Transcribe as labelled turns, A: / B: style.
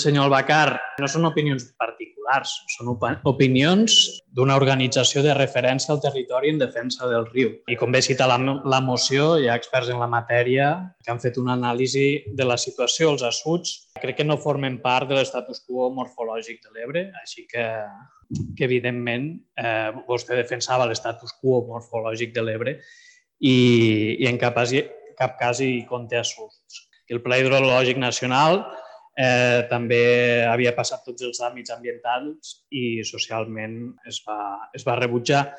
A: senyor Albacar, no són opinions particulars, són opinions d'una organització de referència al territori en defensa del riu. I com bé cita la moció, hi ha experts en la matèria que han fet una anàlisi de la situació als assuts. Crec que no formen part de l'estatus quo morfològic de l'Ebre, així que evidentment vostè defensava l'estatus quo morfològic de l'Ebre i en cap cas hi conté assuts. El Pla Hidrològic Nacional també havia passat tots els tràmits ambientals i socialment es va rebutjar.